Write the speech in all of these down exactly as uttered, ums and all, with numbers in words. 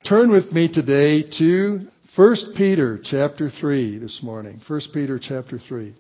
Turn with me today to First Peter chapter three this morning. First Peter chapter three.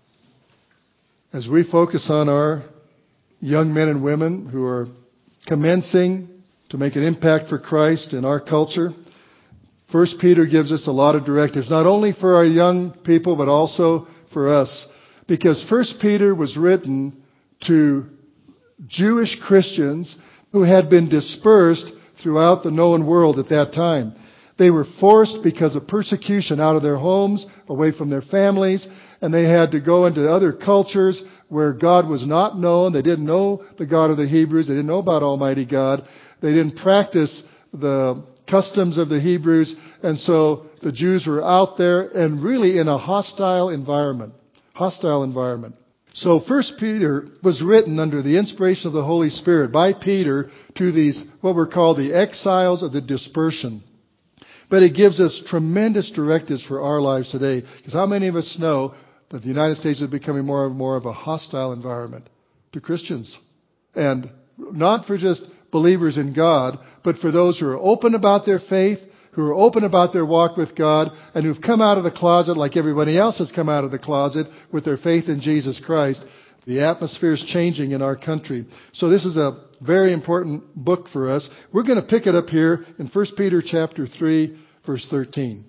As we focus on our young men and women who are commencing to make an impact for Christ in our culture, First Peter gives us a lot of directives, not only for our young people, but also for us. Because First Peter was written to Jewish Christians who had been dispersed throughout the known world at that time. They were forced because of persecution out of their homes, away from their families, and they had to go into other cultures where God was not known. They didn't know the God of the Hebrews. They didn't know about Almighty God. They didn't practice the customs of the Hebrews, and so the Jews were out there and really in a hostile environment. Hostile environment. So First Peter was written under the inspiration of the Holy Spirit by Peter to these, what were called the exiles of the dispersion. But it gives us tremendous directives for our lives today. Because how many of us know that the United States is becoming more and more of a hostile environment to Christians? And not for just believers in God, but for those who are open about their faith, who are open about their walk with God, and who've come out of the closet like everybody else has come out of the closet with their faith in Jesus Christ. The atmosphere is changing in our country. So this is a very important book for us. We're going to pick it up here in First Peter chapter three, verse thirteen.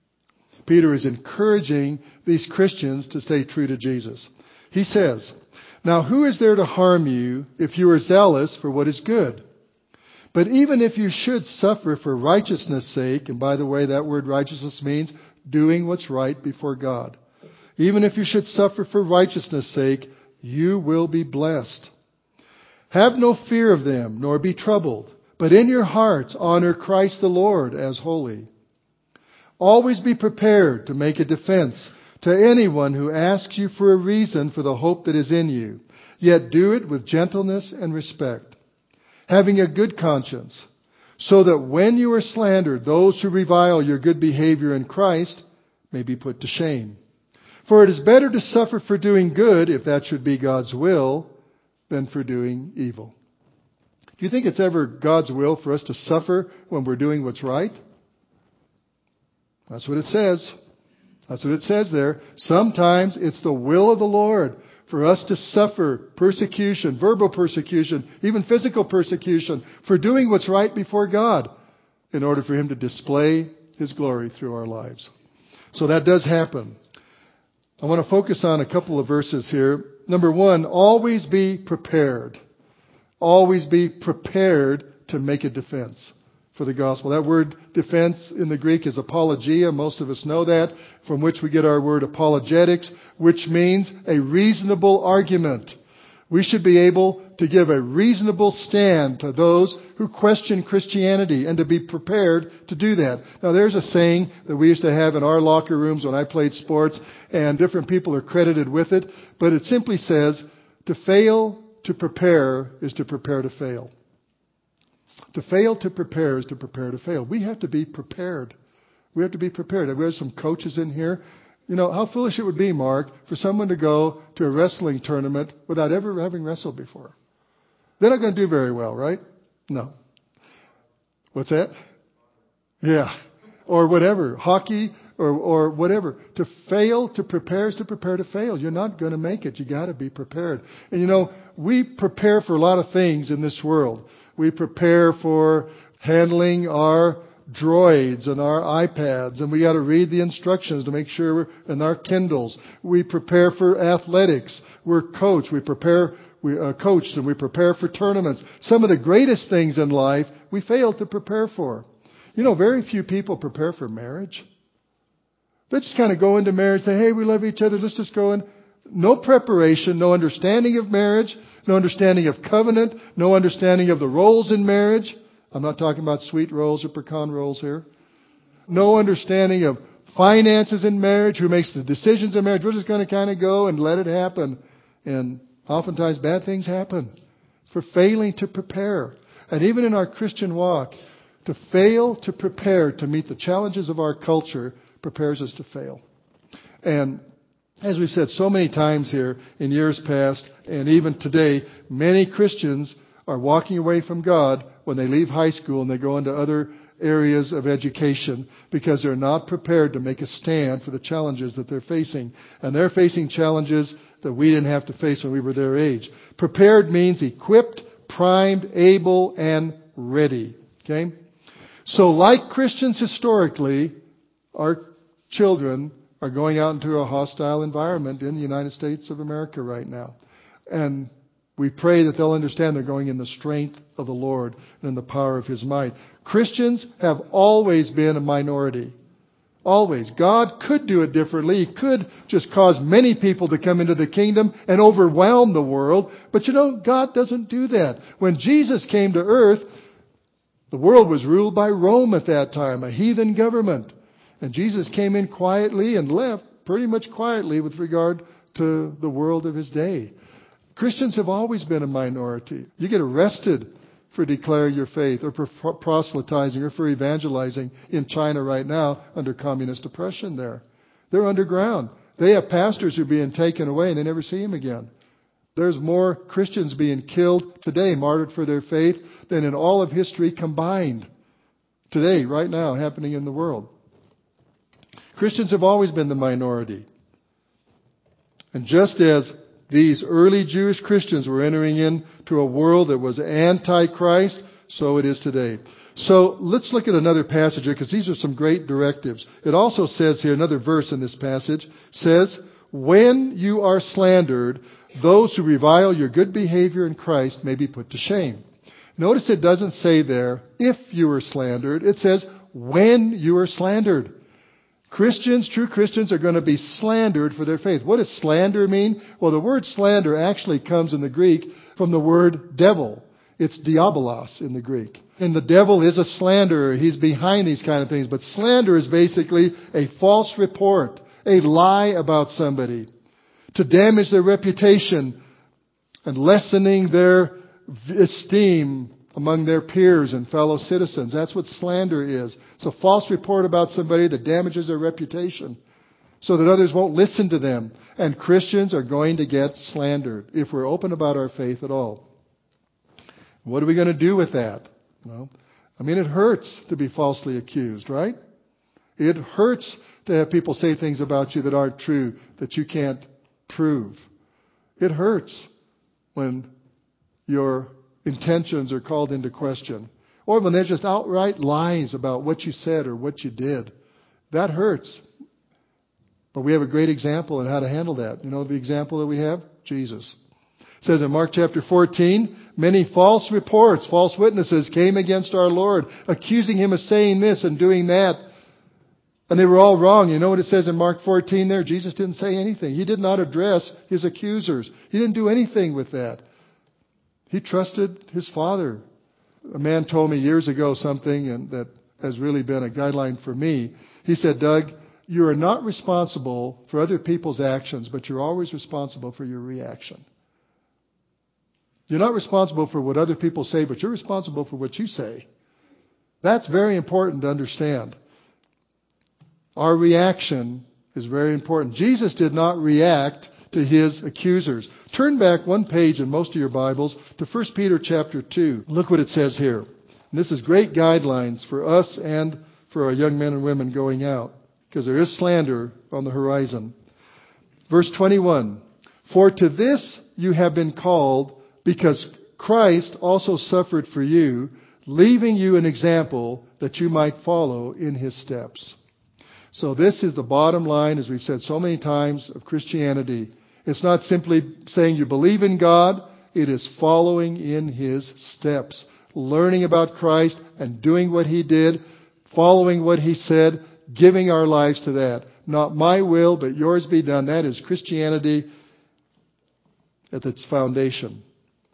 Peter is encouraging these Christians to stay true to Jesus. He says, "Now who is there to harm you if you are zealous for what is good? But even if you should suffer for righteousness' sake," and by the way, that word righteousness means doing what's right before God. "Even if you should suffer for righteousness' sake, you will be blessed. Have no fear of them, nor be troubled, but in your hearts honor Christ the Lord as holy. Always be prepared to make a defense to anyone who asks you for a reason for the hope that is in you, yet do it with gentleness and respect, having a good conscience, so that when you are slandered, those who revile your good behavior in Christ may be put to shame. For it is better to suffer for doing good, if that should be God's will, than for doing evil." Do you think it's ever God's will for us to suffer when we're doing what's right? That's what it says. That's what it says there. Sometimes it's the will of the Lord for us to suffer persecution, verbal persecution, even physical persecution, for doing what's right before God in order for Him to display His glory through our lives. So that does happen. I want to focus on a couple of verses here. Number one, always be prepared. Always be prepared to make a defense for the gospel. That word defense in the Greek is apologia. Most of us know that, from which we get our word apologetics, which means a reasonable argument. We should be able to give a reasonable stand to those who question Christianity and to be prepared to do that. Now, there's a saying that we used to have in our locker rooms when I played sports, and different people are credited with it, but it simply says, to fail to prepare is to prepare to fail. To fail to prepare is to prepare to fail. We have to be prepared. We have to be prepared. We have some coaches in here. You know, how foolish it would be, Mark, for someone to go to a wrestling tournament without ever having wrestled before. They're not going to do very well, right? No. What's that? Yeah. Or whatever. Hockey or, or whatever. To fail to prepare is to prepare to fail. You're not going to make it. You got to be prepared. And you know, we prepare for a lot of things in this world. We prepare for handling our droids and our iPads, and we got to read the instructions to make sure we're, and our Kindles. We prepare for athletics. We're coached. We prepare, we uh, coached, and we prepare for tournaments. Some of the greatest things in life we fail to prepare for. You know, very few people prepare for marriage. They just kind of go into marriage, say, "Hey, we love each other. Let's just go in." No preparation, no understanding of marriage, no understanding of covenant, no understanding of the roles in marriage. I'm not talking about sweet rolls or pecan rolls here. No understanding of finances in marriage, who makes the decisions in marriage. We're just going to kind of go and let it happen. And oftentimes bad things happen for failing to prepare. And even in our Christian walk, to fail to prepare to meet the challenges of our culture prepares us to fail. And as we've said so many times here in years past, and even today, many Christians are walking away from God when they leave high school and they go into other areas of education because they're not prepared to make a stand for the challenges that they're facing. And they're facing challenges that we didn't have to face when we were their age. Prepared means equipped, primed, able, and ready. Okay? So like Christians historically, our children are going out into a hostile environment in the United States of America right now. And we pray that they'll understand they're going in the strength of the Lord and in the power of His might. Christians have always been a minority. Always. God could do it differently. He could just cause many people to come into the kingdom and overwhelm the world. But you know, God doesn't do that. When Jesus came to earth, the world was ruled by Rome at that time, a heathen government. And Jesus came in quietly and left pretty much quietly with regard to the world of His day. Christians have always been a minority. You get arrested for declaring your faith or for proselytizing or for evangelizing in China right now under communist oppression there. They're underground. They have pastors who are being taken away and they never see them again. There's more Christians being killed today, martyred for their faith, than in all of history combined. Today, right now, happening in the world. Christians have always been the minority. And just as these early Jewish Christians were entering into a world that was anti-Christ, so it is today. So let's look at another passage here, because these are some great directives. It also says here, another verse in this passage says, when you are slandered, those who revile your good behavior in Christ may be put to shame. Notice it doesn't say there, if you are slandered. It says, when you are slandered. Christians, true Christians, are going to be slandered for their faith. What does slander mean? Well, the word slander actually comes in the Greek from the word devil. It's diabolos in the Greek. And the devil is a slanderer. He's behind these kind of things. But slander is basically a false report, a lie about somebody, to damage their reputation and lessening their esteem among their peers and fellow citizens. That's what slander is. It's a false report about somebody that damages their reputation so that others won't listen to them. And Christians are going to get slandered if we're open about our faith at all. What are we going to do with that? Well, I mean, it hurts to be falsely accused, right? It hurts to have people say things about you that aren't true, that you can't prove. It hurts when your intentions are called into question. Or when there's just outright lies about what you said or what you did. That hurts. But we have a great example on how to handle that. You know the example that we have? Jesus. It says in Mark chapter fourteen, many false reports, false witnesses came against our Lord, accusing Him of saying this and doing that. And they were all wrong. You know what it says in Mark fourteen there? Jesus didn't say anything. He did not address His accusers. He didn't do anything with that. He trusted His Father. A man told me years ago something and that has really been a guideline for me. He said, Doug, you are not responsible for other people's actions, but you're always responsible for your reaction. You're not responsible for what other people say, but you're responsible for what you say. That's very important to understand. Our reaction is very important. Jesus did not react to His accusers. Turn back one page in most of your Bibles to First Peter chapter two. Look what it says here. And this is great guidelines for us and for our young men and women going out, because there is slander on the horizon. Verse twenty-one. For to this you have been called, because Christ also suffered for you, leaving you an example that you might follow in His steps. So this is the bottom line, as we've said so many times, of Christianity. It's not simply saying you believe in God. It is following in His steps. Learning about Christ and doing what He did. Following what He said. Giving our lives to that. Not my will, but yours be done. That is Christianity at its foundation.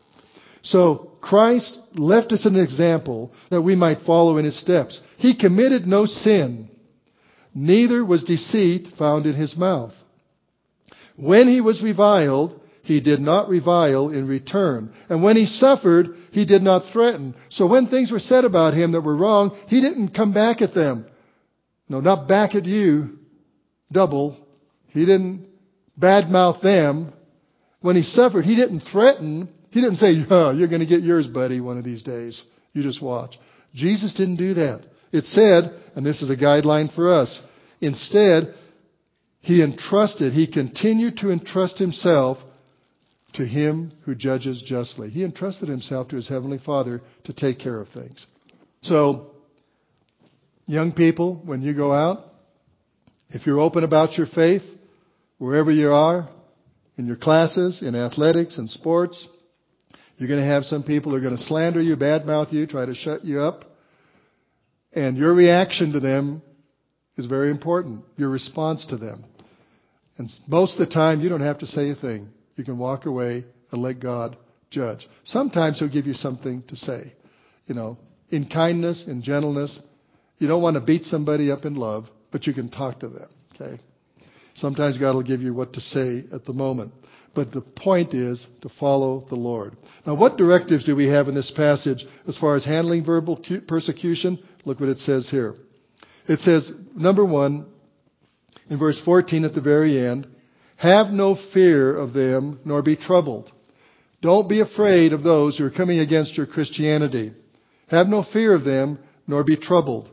So Christ left us an example that we might follow in His steps. He committed no sin. Neither was deceit found in His mouth. When He was reviled, He did not revile in return. And when He suffered, He did not threaten. So when things were said about Him that were wrong, He didn't come back at them. No, not back at you. Double. He didn't badmouth them. When He suffered, He didn't threaten. He didn't say, oh, you're going to get yours, buddy, one of these days. You just watch. Jesus didn't do that. It said, and this is a guideline for us, instead, he entrusted, he continued to entrust himself to him who judges justly. He entrusted himself to his Heavenly Father to take care of things. So, young people, when you go out, if you're open about your faith, wherever you are, in your classes, in athletics and sports, you're going to have some people who are going to slander you, badmouth you, try to shut you up. And your reaction to them is very important. Your response to them. And most of the time, you don't have to say a thing. You can walk away and let God judge. Sometimes He'll give you something to say. You know, in kindness, in gentleness. You don't want to beat somebody up in love, but you can talk to them. Okay? Sometimes God will give you what to say at the moment. But the point is to follow the Lord. Now, what directives do we have in this passage as far as handling verbal persecution? Look what it says here. It says, number one, in verse fourteen at the very end, have no fear of them, nor be troubled. Don't be afraid of those who are coming against your Christianity. Have no fear of them, nor be troubled.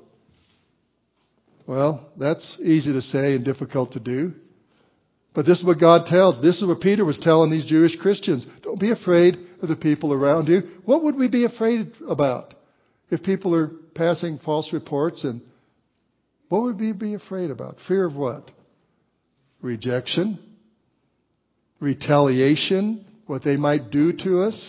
Well, that's easy to say and difficult to do. But this is what God tells. This is what Peter was telling these Jewish Christians. Don't be afraid of the people around you. What would we be afraid about if people are passing false reports? And what would we be afraid about? Fear of what? Rejection, retaliation, what they might do to us.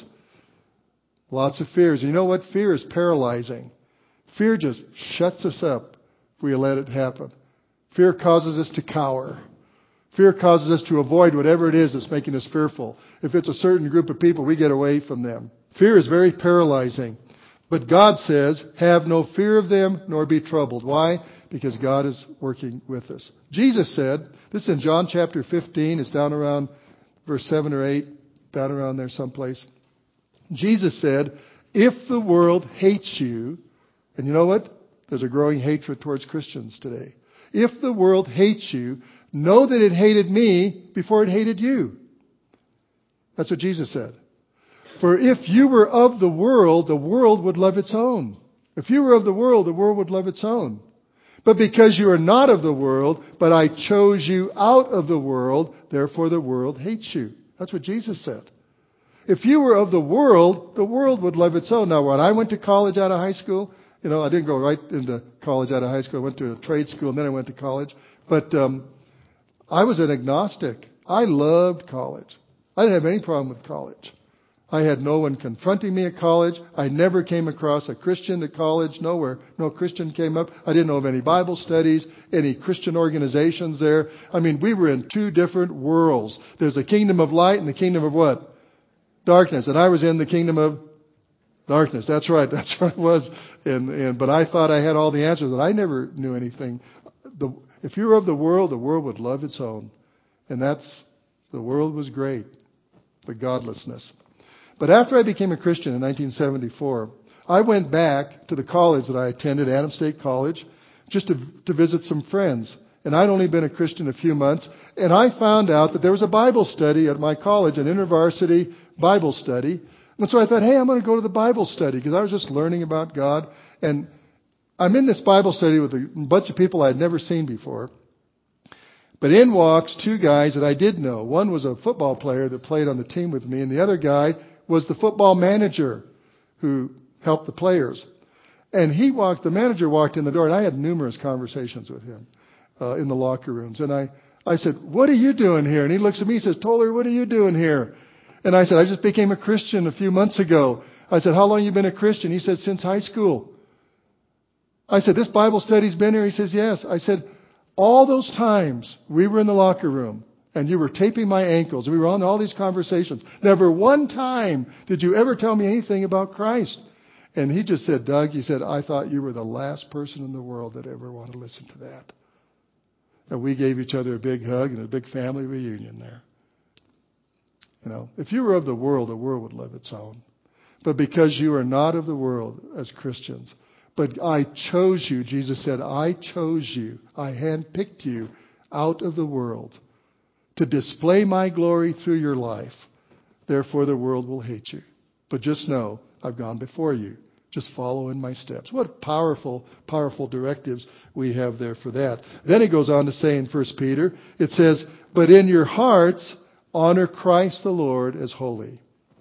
Lots of fears. You know what? Fear is paralyzing. Fear just shuts us up if we let it happen. Fear causes us to cower. Fear causes us to avoid whatever it is that's making us fearful. If it's a certain group of people, we get away from them. Fear is very paralyzing. But God says, have no fear of them, nor be troubled. Why? Because God is working with us. Jesus said, this is in John chapter fifteen, it's down around verse seven or eight, down around there someplace. Jesus said, if the world hates you, and you know what? There's a growing hatred towards Christians today. If the world hates you, know that it hated me before it hated you. That's what Jesus said. For if you were of the world, the world would love its own. If you were of the world, the world would love its own. But because you are not of the world, but I chose you out of the world, therefore the world hates you. That's what Jesus said. If you were of the world, the world would love its own. Now, when I went to college out of high school, you know, I didn't go right into college out of high school. I went to a trade school and then I went to college. But um, I was an agnostic. I loved college. I didn't have any problem with college. I had no one confronting me at college. I never came across a Christian at college. Nowhere. No Christian came up. I didn't know of any Bible studies, any Christian organizations there. I mean, we were in two different worlds. There's a kingdom of light and the kingdom of what? Darkness. And I was in the kingdom of darkness. That's right. That's where I was. And, and, but I thought I had all the answers, and I never knew anything. The, if you were of the world, the world would love its own. And that's, the world was great. The godlessness. But after I became a Christian in nineteen seventy-four, I went back to the college that I attended, Adams State College, just to, to visit some friends. And I'd only been a Christian a few months. And I found out that there was a Bible study at my college, an InterVarsity Bible study. And so I thought, hey, I'm going to go to the Bible study because I was just learning about God. And I'm in this Bible study with a bunch of people I had never seen before. But in walks two guys that I did know. One was a football player that played on the team with me, and the other guy was the football manager who helped the players. And he walked, the manager walked in the door, and I had numerous conversations with him uh, in the locker rooms. And I, I said, what are you doing here? And he looks at me and says, Toller, what are you doing here? And I said, I just became a Christian a few months ago. I said, how long have you been a Christian? He said, since high school. I said, this Bible study's been here? He says, yes. I said, all those times we were in the locker room and you were taping my ankles and we were on all these conversations, never one time did you ever tell me anything about Christ. And he just said, Doug, he said, I thought you were the last person in the world that ever wanted to listen to that. And we gave each other a big hug and a big family reunion there. You know, if you were of the world, the world would love its own. But because you are not of the world as Christians, but I chose you, Jesus said, I chose you, I handpicked you out of the world to display my glory through your life. Therefore, the world will hate you. But just know, I've gone before you. Just follow in my steps. What powerful, powerful directives we have there for that. Then it goes on to say in First Peter, it says, but in your hearts, honor Christ the Lord as holy.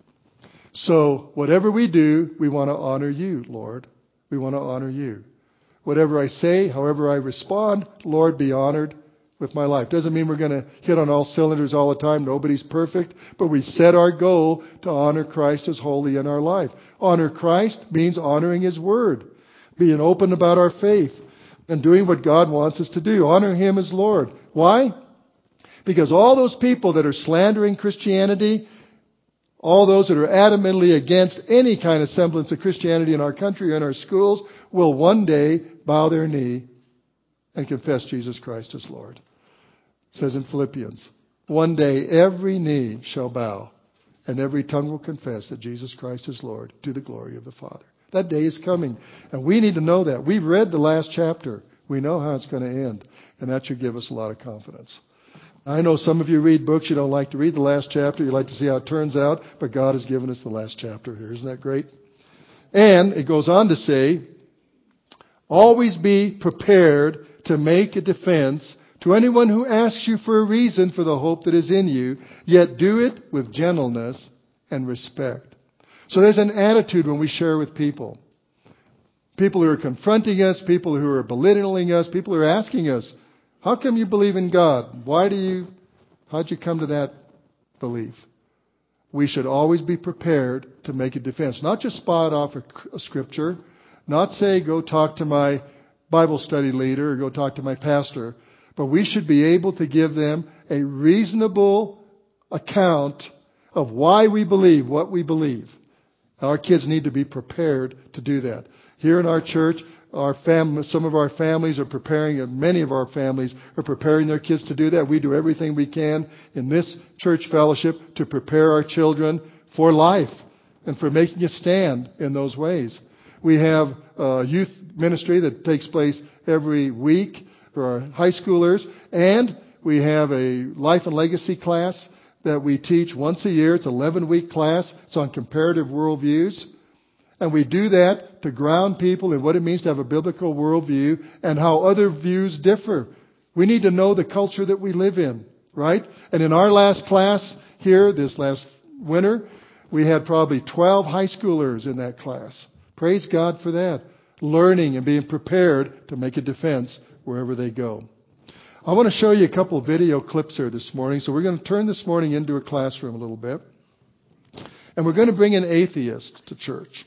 So whatever we do, we want to honor you, Lord. We want to honor you. Whatever I say, however I respond, Lord, be honored with my life. Doesn't mean we're going to hit on all cylinders all the time. Nobody's perfect. But we set our goal to honor Christ as holy in our life. Honor Christ means honoring His Word. Being open about our faith. And doing what God wants us to do. Honor Him as Lord. Why? Because all those people that are slandering Christianity, all those that are adamantly against any kind of semblance of Christianity in our country or in our schools, will one day bow their knee and confess Jesus Christ as Lord. It says in Philippians, one day every knee shall bow and every tongue will confess that Jesus Christ is Lord to the glory of the Father. That day is coming. And we need to know that. We've read the last chapter. We know how it's going to end. And that should give us a lot of confidence. I know some of you read books. You don't like to read the last chapter. You like to see how it turns out. But God has given us the last chapter here. Isn't that great? And it goes on to say, always be prepared to make a defense to anyone who asks you for a reason for the hope that is in you, yet do it with gentleness and respect. So there's an attitude when we share with people. People who are confronting us, people who are belittling us, people who are asking us, how come you believe in God? Why do you, how'd you come to that belief? We should always be prepared to make a defense. Not just spot off a, a scripture, not say go talk to my Bible study leader or go talk to my pastor, but we should be able to give them a reasonable account of why we believe what we believe. Our kids need to be prepared to do that. Here in our church, our fam- some of our families are preparing, and many of our families are preparing their kids to do that. We do everything we can in this church fellowship to prepare our children for life and for making a stand in those ways. We have a youth ministry that takes place every week for our high schoolers. And we have a life and legacy class that we teach once a year. It's an eleven-week class. It's on comparative worldviews. And we do that to ground people in what it means to have a biblical worldview and how other views differ. We need to know the culture that we live in, right? And in our last class here, this last winter, we had probably twelve high schoolers in that class. Praise God for that. Learning and being prepared to make a defense wherever they go. I want to show you a couple of video clips here this morning. So we're going to turn this morning into a classroom a little bit. And we're going to bring an atheist to church.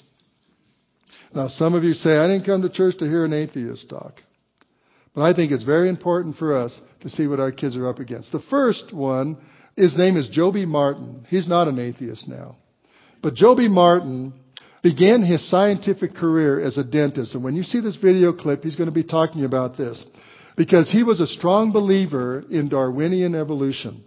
Now, some of you say, I didn't come to church to hear an atheist talk. But I think it's very important for us to see what our kids are up against. The first one, his name is Joby Martin. He's not an atheist now. But Joby Martin began his scientific career as a dentist. And when you see this video clip, he's going to be talking about this. Because he was a strong believer in Darwinian evolution.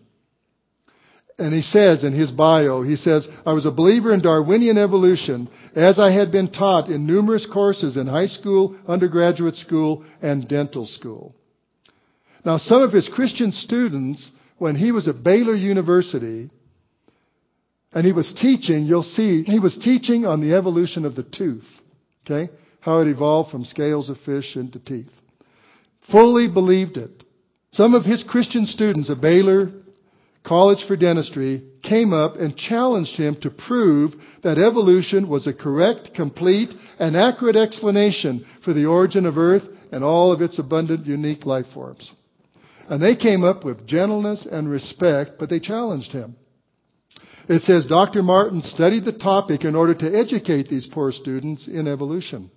And he says in his bio, he says, I was a believer in Darwinian evolution as I had been taught in numerous courses in high school, undergraduate school, and dental school. Now, some of his Christian students, when he was at Baylor University, and he was teaching, you'll see, he was teaching on the evolution of the tooth. Okay? How it evolved from scales of fish into teeth. Fully believed it. Some of his Christian students at Baylor College for Dentistry came up and challenged him to prove that evolution was a correct, complete, and accurate explanation for the origin of Earth and all of its abundant, unique life forms. And they came up with gentleness and respect, but they challenged him. It says Doctor Martin studied the topic in order to educate these poor students in evolution.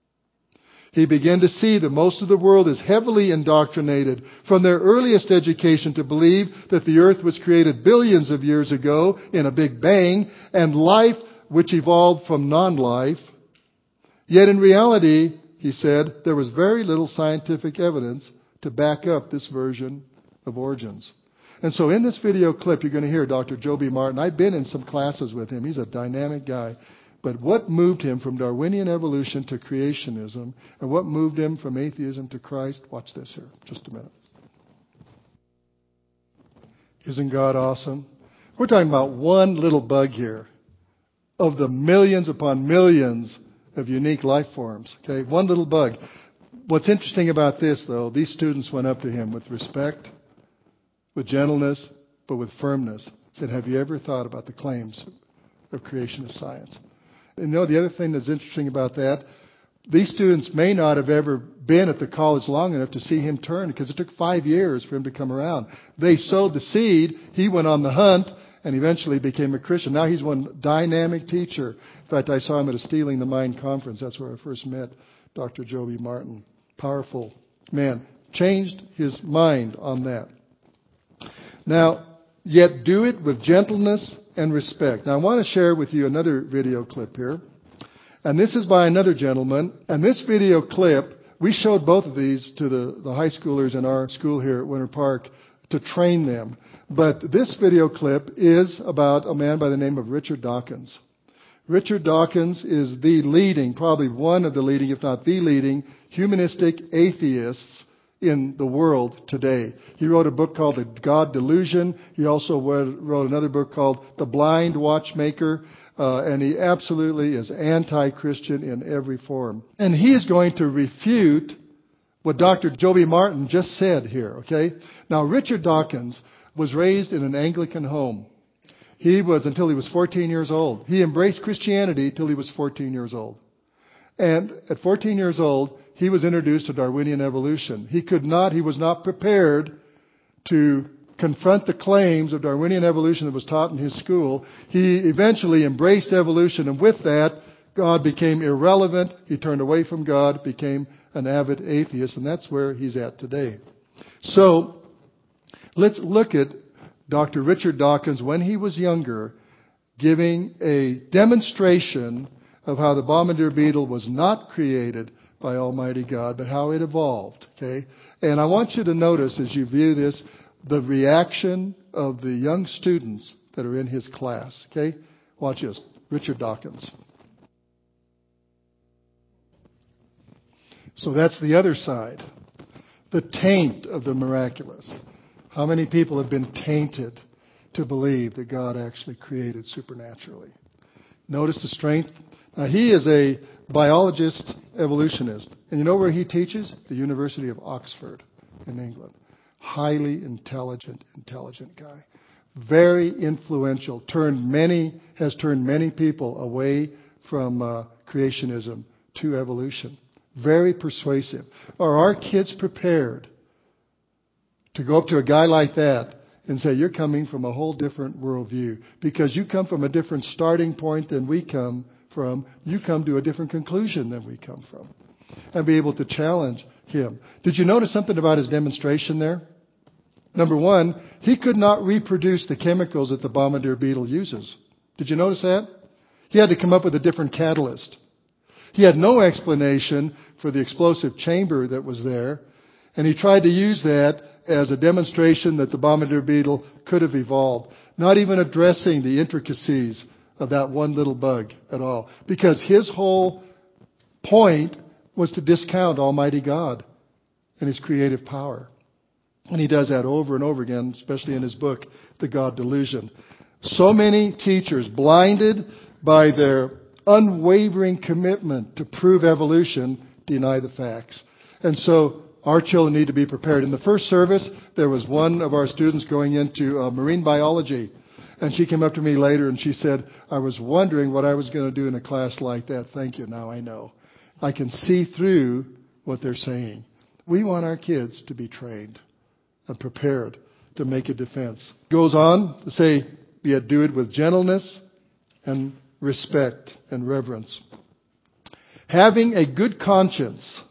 He began to see that most of the world is heavily indoctrinated from their earliest education to believe that the earth was created billions of years ago in a big bang and life which evolved from non-life. Yet in reality, he said, there was very little scientific evidence to back up this version of origins. And so in this video clip, you're going to hear Doctor Joby Martin. I've been in some classes with him. He's a dynamic guy. But what moved him from Darwinian evolution to creationism, and what moved him from atheism to Christ? Watch this here, just a minute. Isn't God awesome? We're talking about one little bug here of the millions upon millions of unique life forms. Okay, one little bug. What's interesting about this, though, these students went up to him with respect, with gentleness, but with firmness. Said, have you ever thought about the claims of creationist science? And you know, the other thing that's interesting about that, these students may not have ever been at the college long enough to see him turn, because it took five years for him to come around. They sowed the seed. He went on the hunt and eventually became a Christian. Now he's one dynamic teacher. In fact, I saw him at a Stealing the Mind conference. That's where I first met Doctor Joby Martin. Powerful man. Changed his mind on that. Now, yet do it with gentleness and respect. Now, I want to share with you another video clip here. And this is by another gentleman. And this video clip, we showed both of these to the, the high schoolers in our school here at Winter Park to train them. But this video clip is about a man by the name of Richard Dawkins. Richard Dawkins is the leading, probably one of the leading, if not the leading, humanistic atheists in the world today. He wrote a book called The God Delusion. He also wrote another book called The Blind Watchmaker. Uh, and he absolutely is anti-Christian in every form. And he is going to refute what Doctor Joby Martin just said here, okay? Now, Richard Dawkins was raised in an Anglican home. He was until he was fourteen years old. He embraced Christianity till he was fourteen years old. And at fourteen years old, he was introduced to Darwinian evolution. He could not, he was not prepared to confront the claims of Darwinian evolution that was taught in his school. He eventually embraced evolution, and with that, God became irrelevant. He turned away from God, became an avid atheist, and that's where he's at today. So, let's look at Doctor Richard Dawkins when he was younger, giving a demonstration of how the bombardier beetle was not created by Almighty God, but how it evolved. Okay? And I want you to notice as you view this, the reaction of the young students that are in his class. Okay? Watch this. Richard Dawkins. So that's the other side. The taint of the miraculous. How many people have been tainted to believe that God actually created supernaturally? Notice the strength. Now, he is a biologist, evolutionist. And you know where he teaches? The University of Oxford in England. Highly intelligent, intelligent guy. Very influential. Turned many, has turned many people away from uh, creationism to evolution. Very persuasive. Are our kids prepared to go up to a guy like that and say, you're coming from a whole different worldview? Because you come from a different starting point than we come from. You come to a different conclusion than we come from. And be able to challenge him. Did you notice something about his demonstration there? Number one, he could not reproduce the chemicals that the bombardier beetle uses. Did you notice that? He had to come up with a different catalyst. He had no explanation for the explosive chamber that was there. And he tried to use that as a demonstration that the bombardier beetle could have evolved. Not even addressing the intricacies of that one little bug at all. Because his whole point was to discount Almighty God and His creative power. And he does that over and over again, especially in his book, The God Delusion. So many teachers, blinded by their unwavering commitment to prove evolution, deny the facts. And so our children need to be prepared. In the first service, there was one of our students going into uh, marine biology. And she came up to me later and she said, I was wondering what I was going to do in a class like that. Thank you. Now I know. I can see through what they're saying. We want our kids to be trained and prepared to make a defense. Goes on to say, yet do it with gentleness and respect and reverence. Having a good conscience.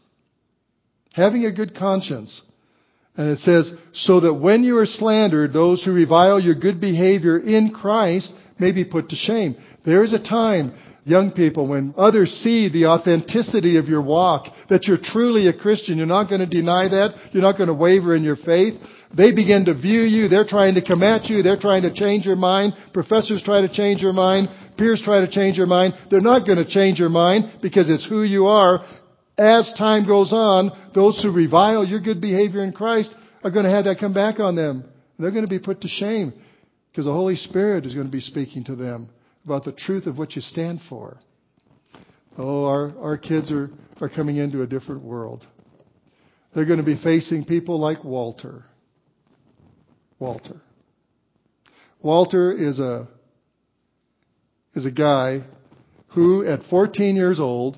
Having a good conscience. And it says, so that when you are slandered, those who revile your good behavior in Christ may be put to shame. There is a time, young people, when others see the authenticity of your walk, that you're truly a Christian. You're not going to deny that. You're not going to waver in your faith. They begin to view you. They're trying to come at you. They're trying to change your mind. Professors try to change your mind. Peers try to change your mind. They're not going to change your mind because it's who you are. As time goes on, those who revile your good behavior in Christ are going to have that come back on them. They're going to be put to shame because the Holy Spirit is going to be speaking to them about the truth of what you stand for. Oh, our, our kids are, are coming into a different world. They're going to be facing people like Walter. Walter. Walter is a is a guy who at fourteen years old,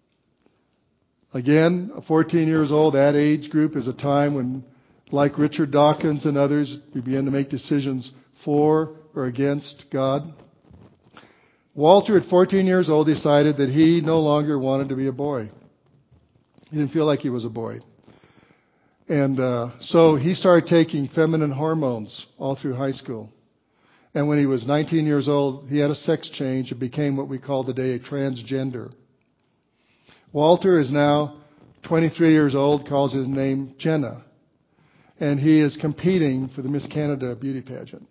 again, fourteen years old, that age group is a time when, like Richard Dawkins and others, we begin to make decisions for or against God. Walter at fourteen years old decided that he no longer wanted to be a boy. He didn't feel like he was a boy. And uh, so he started taking feminine hormones all through high school. And when he was nineteen years old, he had a sex change and became what we call today a transgender. Walter is now twenty-three years old, calls his name Jenna. And he is competing for the Miss Canada beauty pageant.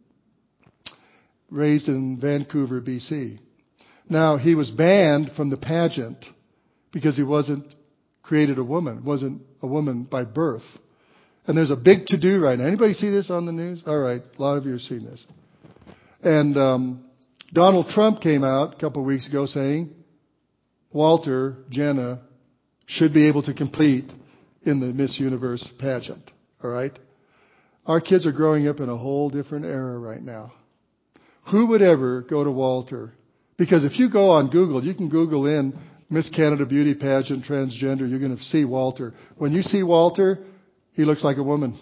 Raised in Vancouver, B C. Now, he was banned from the pageant because he wasn't created a woman, wasn't a woman by birth. And there's a big to-do right now. Anybody see this on the news? All right, a lot of you have seen this. And um, Donald Trump came out a couple of weeks ago saying Walter, Jenna, should be able to compete in the Miss Universe pageant. All right? Our kids are growing up in a whole different era right now. Who would ever go to Walter? Because if you go on Google, you can Google in Miss Canada Beauty Pageant transgender, you're going to see Walter. When you see Walter, he looks like a woman.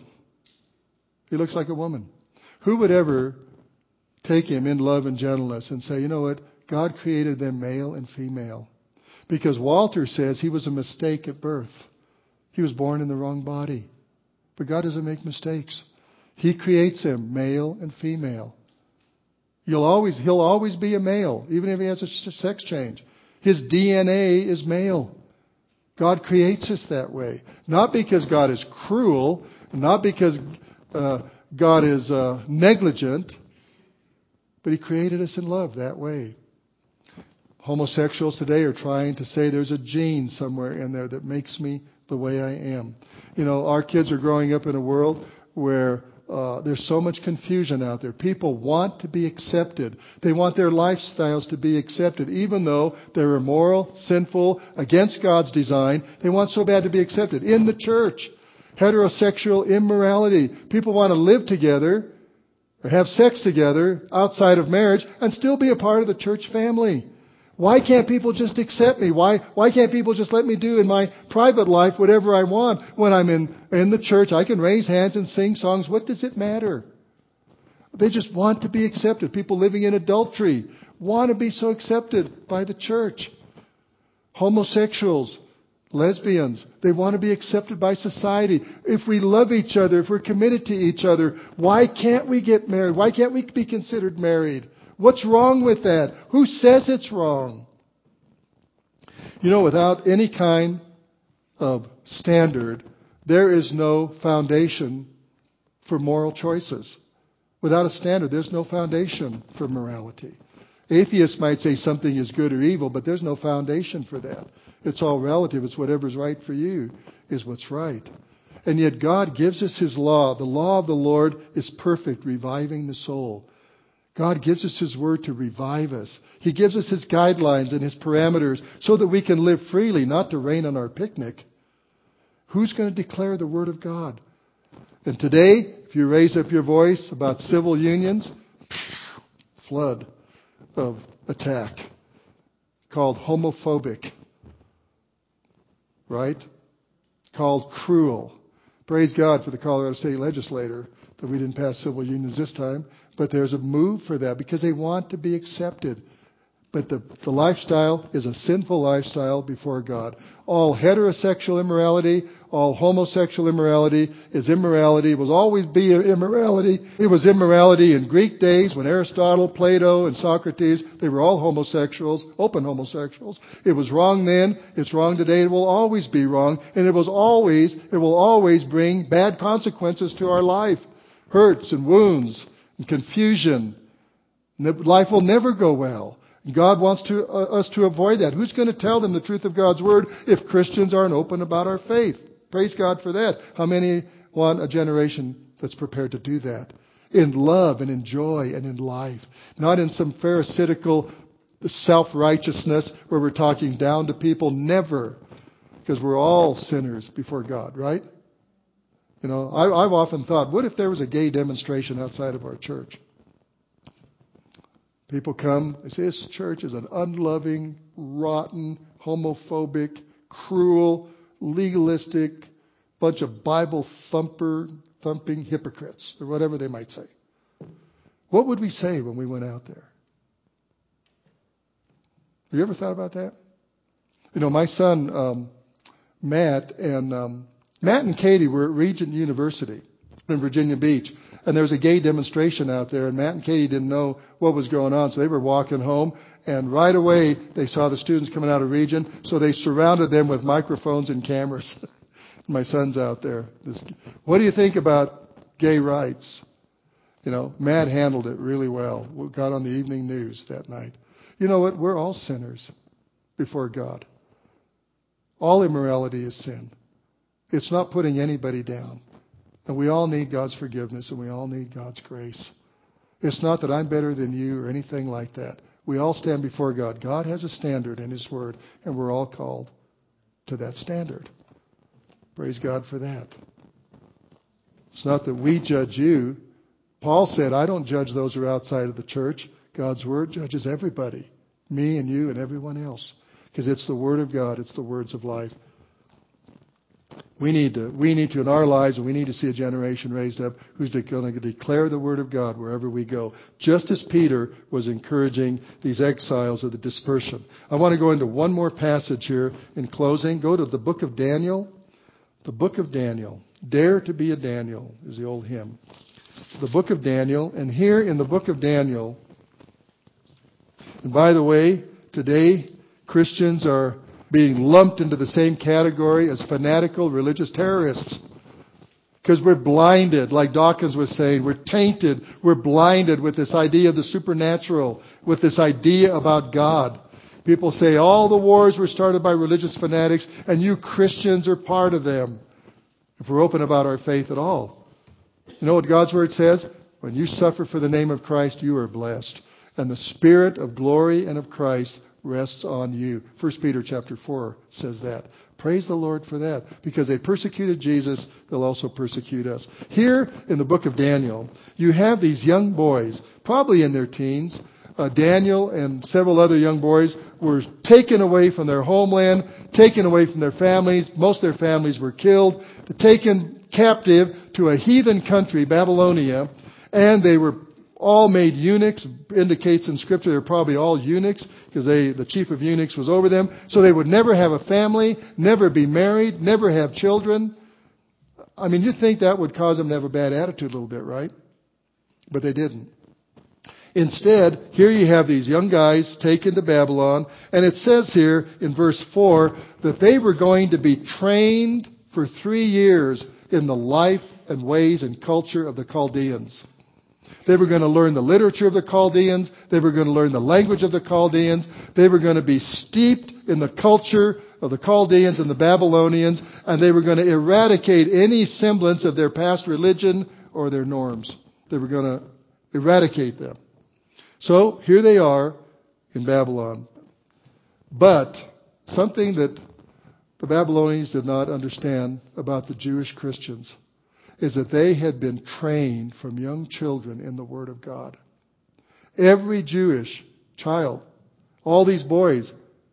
He looks like a woman. Who would ever take him in love and gentleness and say, you know what, God created them male and female. Because Walter says he was a mistake at birth. He was born in the wrong body. But God doesn't make mistakes. He creates him male and female. You'll always, he'll always be a male, even if he has a sex change. His D N A is male. God creates us that way. Not because God is cruel, not because uh, God is uh, negligent, but He created us in love that way. Homosexuals today are trying to say there's a gene somewhere in there that makes me the way I am. You know, our kids are growing up in a world where Uh, there's so much confusion out there. People want to be accepted. They want their lifestyles to be accepted. Even though they're immoral, sinful, against God's design, they want so bad to be accepted. In the church, heterosexual immorality. People want to live together or have sex together outside of marriage and still be a part of the church family. Why can't people just accept me? Why why can't people just let me do in my private life whatever I want? When I'm in, in the church, I can raise hands and sing songs. What does it matter? They just want to be accepted. People living in adultery want to be so accepted by the church. Homosexuals, lesbians, they want to be accepted by society. If we love each other, if we're committed to each other, why can't we get married? Why can't we be considered married? What's wrong with that? Who says it's wrong? You know, without any kind of standard, there is no foundation for moral choices. Without a standard, there's no foundation for morality. Atheists might say something is good or evil, but there's no foundation for that. It's all relative. It's whatever's right for you is what's right. And yet God gives us His law. The law of the Lord is perfect, reviving the soul. God gives us His Word to revive us. He gives us His guidelines and His parameters so that we can live freely, not to rain on our picnic. Who's going to declare the Word of God? And today, if you raise up your voice about civil unions, flood of attack called homophobic, right? Called cruel. Praise God for the Colorado State Legislature that we didn't pass civil unions this time. But there's a move for that because they want to be accepted. But the, the lifestyle is a sinful lifestyle before God. All heterosexual immorality, all homosexual immorality is immorality. It will always be immorality. It was immorality in Greek days when Aristotle, Plato, and Socrates, they were all homosexuals, open homosexuals. It was wrong then. It's wrong today. It will always be wrong. And it was always, it will always bring bad consequences to our life. Hurts and wounds and confusion. Life will never go well. God wants to, uh, us to avoid that. Who's going to tell them the truth of God's Word if Christians aren't open about our faith? Praise God for that. How many want a generation that's prepared to do that? In love and in joy and in life. Not in some pharisaical the self-righteousness where we're talking down to people. Never. Because we're all sinners before God, right? You know, I, I've often thought, what if there was a gay demonstration outside of our church? People come, they say this church is an unloving, rotten, homophobic, cruel, legalistic, bunch of Bible thumper, thumping hypocrites, or whatever they might say. What would we say when we went out there? Have you ever thought about that? You know, my son, um, Matt, and um, Matt and Katie were at Regent University in Virginia Beach. And there was a gay demonstration out there, and Matt and Katie didn't know what was going on, so they were walking home, and right away they saw the students coming out of Regent, so they surrounded them with microphones and cameras. My son's out there. This, what do you think about gay rights? You know, Matt handled it really well. We got on the evening news that night. You know what? We're all sinners before God. All immorality is sin. It's not putting anybody down. And we all need God's forgiveness, and we all need God's grace. It's not that I'm better than you or anything like that. We all stand before God. God has a standard in His Word, and we're all called to that standard. Praise God for that. It's not that we judge you. Paul said, I don't judge those who are outside of the church. God's Word judges everybody, me and you and everyone else, because it's the Word of God. It's the words of life. We need to, we need to in our lives, and we need to see a generation raised up who's going to declare the Word of God wherever we go. Just as Peter was encouraging these exiles of the dispersion. I want to go into one more passage here in closing. Go to the book of Daniel. The book of Daniel. Dare to be a Daniel is the old hymn. The book of Daniel. And here in the book of Daniel, and by the way, today Christians are being lumped into the same category as fanatical religious terrorists. Because we're blinded, like Dawkins was saying, we're tainted, we're blinded with this idea of the supernatural, with this idea about God. People say all the wars were started by religious fanatics, and you Christians are part of them. If we're open about our faith at all. You know what God's Word says? When you suffer for the name of Christ, you are blessed. And the Spirit of glory and of Christ rests on you. First Peter chapter four says that. Praise the Lord for that. Because they persecuted Jesus, they'll also persecute us. Here in the book of Daniel, you have these young boys, probably in their teens. Uh, Daniel and several other young boys were taken away from their homeland, taken away from their families. Most of their families were killed, taken captive to a heathen country, Babylonia, and they were all made eunuchs. Indicates in Scripture they're probably all eunuchs because they, the chief of eunuchs was over them. So they would never have a family, never be married, never have children. I mean, you'd think that would cause them to have a bad attitude a little bit, right? But they didn't. Instead, here you have these young guys taken to Babylon, and it says here in verse four that they were going to be trained for three years in the life and ways and culture of the Chaldeans. They were going to learn the literature of the Chaldeans. They were going to learn the language of the Chaldeans. They were going to be steeped in the culture of the Chaldeans and the Babylonians, and they were going to eradicate any semblance of their past religion or their norms. They were going to eradicate them. So here they are in Babylon. But something that the Babylonians did not understand about the Jewish Christians is that they had been trained from young children in the Word of God. Every Jewish child, all these boys,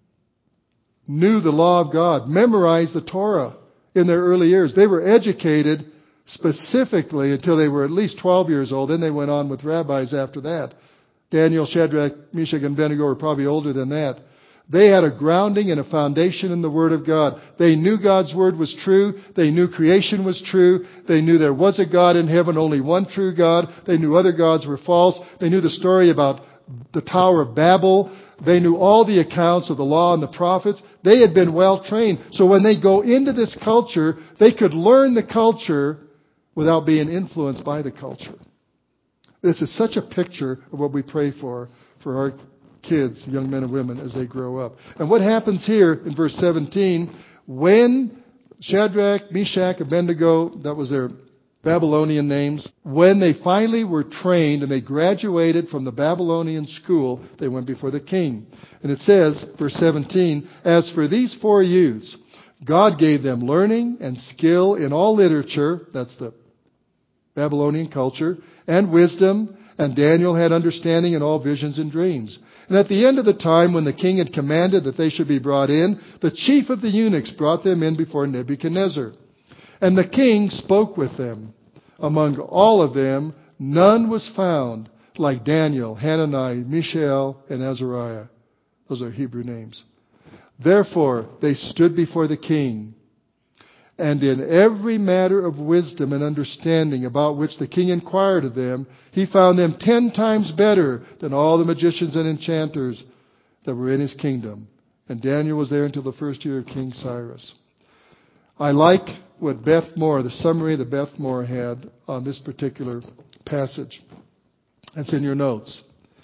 knew the law of God, memorized the Torah in their early years. They were educated specifically until they were at least twelve years old. Then they went on with rabbis after that. Daniel, Shadrach, Meshach, and Abednego were probably older than that. They had a grounding and a foundation in the Word of God. They knew God's Word was true. They knew creation was true. They knew there was a God in heaven, only one true God. They knew other gods were false. They knew the story about the Tower of Babel. They knew all the accounts of the law and the prophets. They had been well trained. So when they go into this culture, they could learn the culture without being influenced by the culture. This is such a picture of what we pray for, for our kids, young men and women, as they grow up. And what happens here in verse seventeen, when Shadrach, Meshach, Abednego, that was their Babylonian names. When they finally were trained and they graduated from the Babylonian school, they went before the king. And it says, verse seventeen, as for these four youths, God gave them learning and skill in all literature, that's the Babylonian culture, and wisdom, and Daniel had understanding in all visions and dreams. And at the end of the time, when the king had commanded that they should be brought in, the chief of the eunuchs brought them in before Nebuchadnezzar. And the king spoke with them. Among all of them, none was found like Daniel, Hananiah, Mishael, and Azariah. Those are Hebrew names. Therefore, they stood before the king. And in every matter of wisdom and understanding about which the king inquired of them, he found them ten times better than all the magicians and enchanters that were in his kingdom. And Daniel was there until the first year of King Cyrus. I like what Beth Moore, the summary that Beth Moore had on this particular passage. That's in your notes.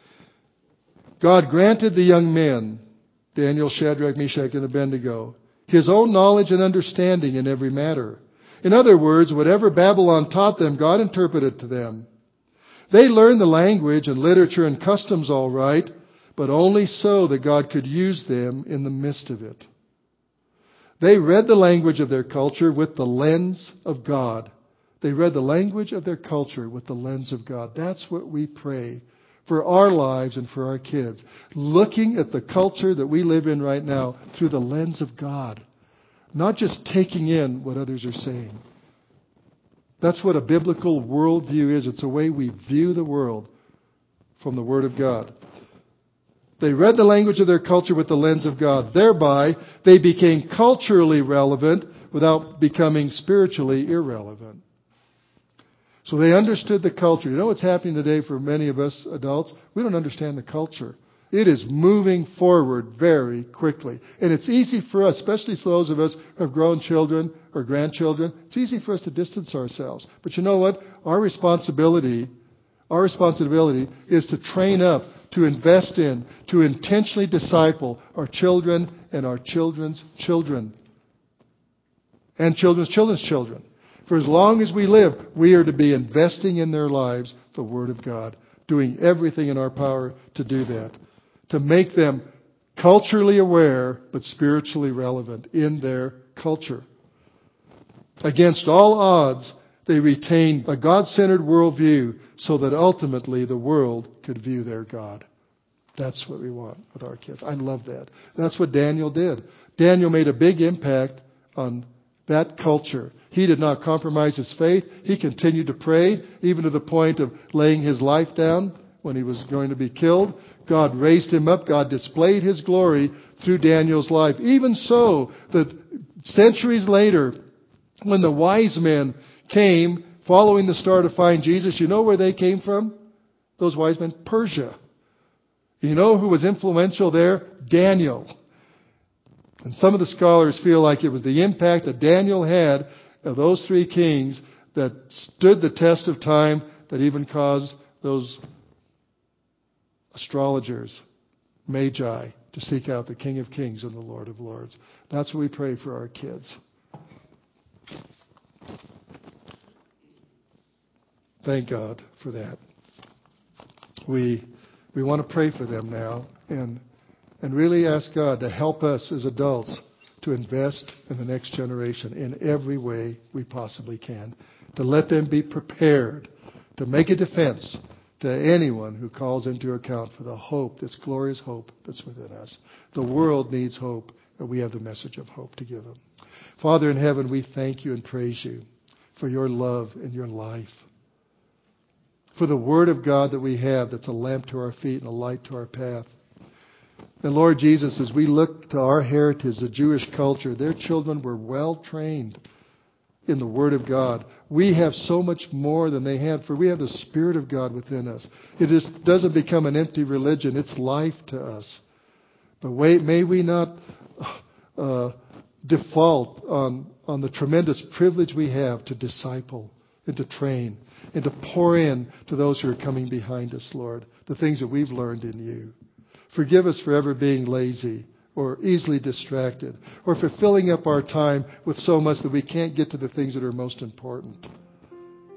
God granted the young men, Daniel, Shadrach, Meshach, and Abednego, his own knowledge and understanding in every matter. In other words, whatever Babylon taught them, God interpreted to them. They learned the language and literature and customs all right, but only so that God could use them in the midst of it. They read the language of their culture with the lens of God. They read the language of their culture with the lens of God. That's what we pray for our lives and for our kids. Looking at the culture that we live in right now through the lens of God. Not just taking in what others are saying. That's what a biblical worldview is. It's a way we view the world from the Word of God. They read the language of their culture with the lens of God. Thereby, they became culturally relevant without becoming spiritually irrelevant. So they understood the culture. You know what's happening today for many of us adults? We don't understand the culture. It is moving forward very quickly. And it's easy for us, especially those of us who have grown children or grandchildren, it's easy for us to distance ourselves. But you know what? Our responsibility, our responsibility is to train up, to invest in, to intentionally disciple our children and our children's children. And children's children's children. For as long as we live, we are to be investing in their lives the Word of God. Doing everything in our power to do that. To make them culturally aware, but spiritually relevant in their culture. Against all odds, they retained a God-centered worldview so that ultimately the world could view their God. That's what we want with our kids. I love that. That's what Daniel did. Daniel made a big impact on that culture. He did not compromise his faith. He continued to pray, even to the point of laying his life down when he was going to be killed. God raised him up. God displayed His glory through Daniel's life. Even so, that centuries later, when the wise men came following the star to find Jesus, you know where they came from? Those wise men? Persia. You know who was influential there? Daniel. And some of the scholars feel like it was the impact that Daniel had of those three kings that stood the test of time, that even caused those astrologers, magi, to seek out the King of Kings and the Lord of Lords. That's what we pray for our kids. Thank God for that. We we want to pray for them now and and really ask God to help us as adults to invest in the next generation in every way we possibly can. To let them be prepared to make a defense to anyone who calls into account for the hope, this glorious hope that's within us. The world needs hope, and we have the message of hope to give them. Father in heaven, we thank you and praise you for your love and your life. For the Word of God that we have that's a lamp to our feet and a light to our path. And Lord Jesus, as we look to our heritage, the Jewish culture, their children were well trained in the Word of God. We have so much more than they had, for we have the Spirit of God within us. It just doesn't become an empty religion. It's life to us. But wait, may we not uh, default on, on the tremendous privilege we have to disciple and to train and to pour in to those who are coming behind us, Lord, the things that we've learned in you. Forgive us for ever being lazy or easily distracted, or for filling up our time with so much that we can't get to the things that are most important.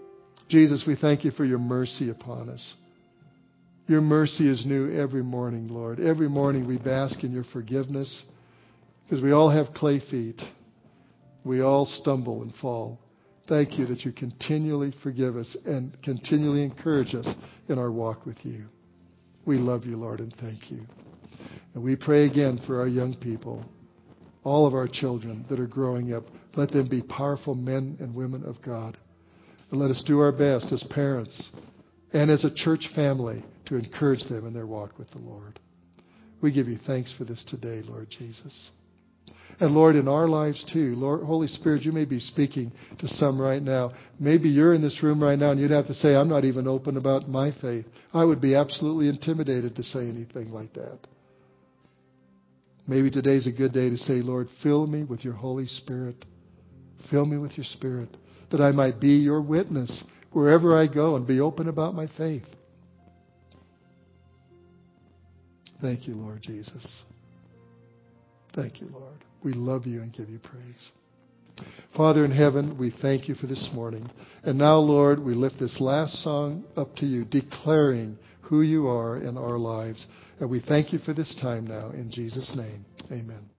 Jesus, we thank you for your mercy upon us. Your mercy is new every morning, Lord. Every morning we bask in your forgiveness because we all have clay feet. We all stumble and fall. Thank you that you continually forgive us and continually encourage us in our walk with you. We love you, Lord, and thank you. And we pray again for our young people, all of our children that are growing up. Let them be powerful men and women of God. And let us do our best as parents and as a church family to encourage them in their walk with the Lord. We give you thanks for this today, Lord Jesus. And Lord, in our lives too, Lord, Holy Spirit, you may be speaking to some right now. Maybe you're in this room right now and you'd have to say, I'm not even open about my faith. I would be absolutely intimidated to say anything like that. Maybe today's a good day to say, Lord, fill me with your Holy Spirit. Fill me with your Spirit, that I might be your witness wherever I go and be open about my faith. Thank you, Lord Jesus. Thank you, Lord. We love you and give you praise. Father in heaven, we thank you for this morning. And now, Lord, we lift this last song up to you, declaring who you are in our lives. And we thank you for this time now. In Jesus' name, amen.